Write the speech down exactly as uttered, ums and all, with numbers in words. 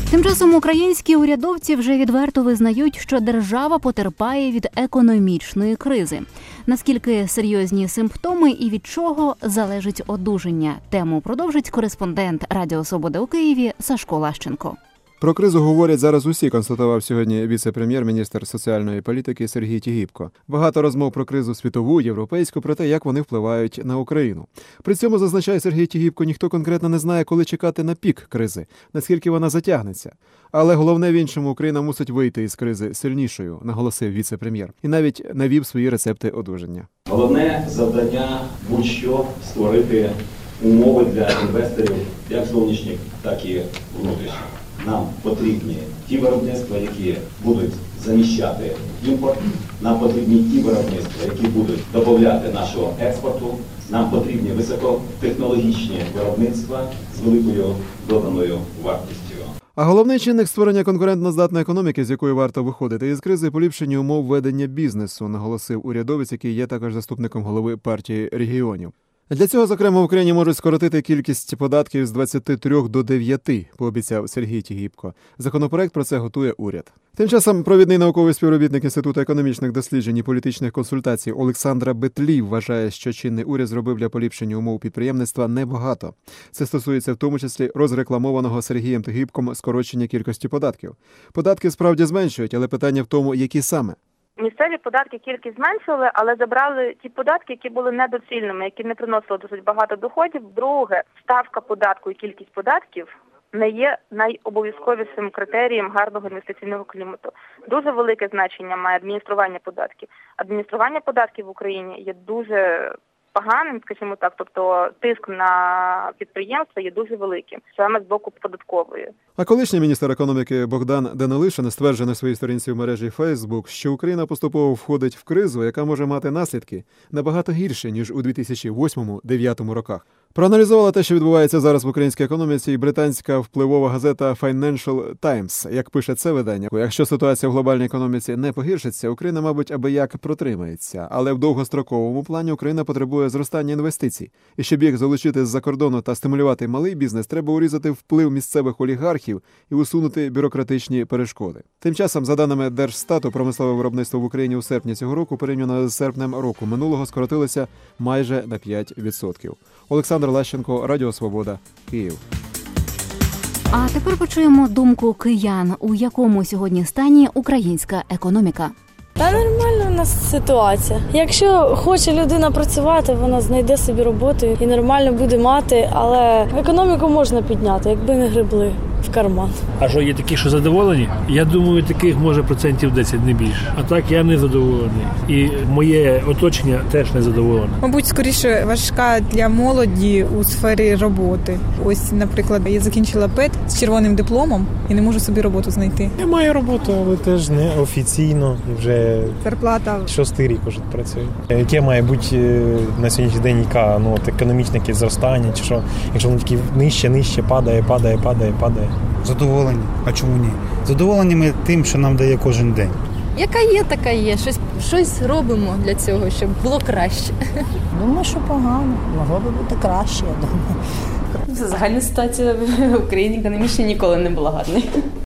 Тим часом українські урядовці вже відверто визнають, що держава потерпає від економічної кризи. Наскільки серйозні симптоми і від чого залежить одужання? Тему продовжить кореспондент Радіо Свобода у Києві Сашко Лащенко. Про кризу говорять зараз усі, констатував сьогодні віце-прем'єр-міністр соціальної політики Сергій Тігіпко. Багато розмов про кризу світову, європейську, про те, як вони впливають на Україну. При цьому, зазначає Сергій Тігіпко, ніхто конкретно не знає, коли чекати на пік кризи, наскільки вона затягнеться. Але головне в іншому, Україна мусить вийти із кризи сильнішою, наголосив віце-прем'єр. І навіть навів свої рецепти одужання. Головне завдання будь-що створити умови для інвесторів, як зовнішніх, так і внутрішніх. Нам потрібні ті виробництва, які будуть заміщати імпорт, нам потрібні ті виробництва, які будуть додати нашого експорту, нам потрібні високотехнологічні виробництва з великою доданою вартістю. А головний чинник створення конкурентно-здатної економіки, з якої варто виходити із кризи, поліпшення умов ведення бізнесу, наголосив урядовець, який є також заступником голови партії регіонів. Для цього, зокрема, в Україні можуть скоротити кількість податків з двадцяти трьох до дев'яти, пообіцяв Сергій Тігіпко. Законопроект про це готує уряд. Тим часом провідний науковий співробітник Інституту економічних досліджень і політичних консультацій Олександра Бетлів вважає, що чинний уряд зробив для поліпшення умов підприємництва небагато. Це стосується в тому числі розрекламованого Сергієм Тігіпком скорочення кількості податків. Податки справді зменшують, але питання в тому, які саме. Місцеві податки кількість зменшили, але забрали ті податки, які були недоцільними, які не приносили досить багато доходів. Друге, ставка податку і кількість податків не є найобов'язковішим критерієм гарного інвестиційного клімату. Дуже велике значення має адміністрування податків. Адміністрування податків в Україні є дуже поганим, скажімо так, тобто тиск на підприємства є дуже великим, саме з боку податкової. А колишній міністр економіки Богдан Данилишин стверджує на своїй сторінці в мережі Facebook, що Україна поступово входить в кризу, яка може мати наслідки набагато гірше, ніж у дві тисячі восьмому - дев'ятому роках. Проаналізувала те, що відбувається зараз в українській економіці, і британська впливова газета Financial Times. Як пише це видання, якщо ситуація в глобальній економіці не погіршиться, Україна, мабуть, аби як протримається. Але в довгостроковому плані Україна потребує зростання інвестицій. І щоб їх залучити з-за кордону та стимулювати малий бізнес, треба урізати вплив місцевих олігархів і усунути бюрократичні перешкоди. Тим часом, за даними Держстату, промислове виробництво в Україні у серпні цього року, порівняно з серпнем року минулого, скоротилося майже на п'ять відсотків. Олександр Лащенко, Радіо Свобода, Київ. А тепер почуємо думку киян, у якому сьогодні стані українська економіка. Та нормальна у нас ситуація. Якщо хоче людина працювати, вона знайде собі роботу і нормально буде мати, але економіку можна підняти, якби не гребли в карман. А що, є такі, що задоволені? Я думаю, таких може процентів десять, не більше. А так я не задоволений. І моє оточення теж не задоволене. Мабуть, скоріше важка для молоді у сфері роботи. Ось, наприклад, я закінчила пед з червоним дипломом і не можу собі роботу знайти. Я маю роботу, але теж не офіційно. Вже зарплата шостий рік уже працюю. Яке має бути на сьогоднішній день, яка ну, економічне якесь зростання, чи що, якщо воно тільки нижче, нижче, падає, падає, падає, падає. Задоволені. А чому ні? Задоволені ми тим, що нам дає кожен день. Яка є, така є. Щось, щось робимо для цього, щоб було краще. Думаю, що погано. Могло би бути краще, я думаю. Загальна ситуація в Україні економічно ніколи не була гарною.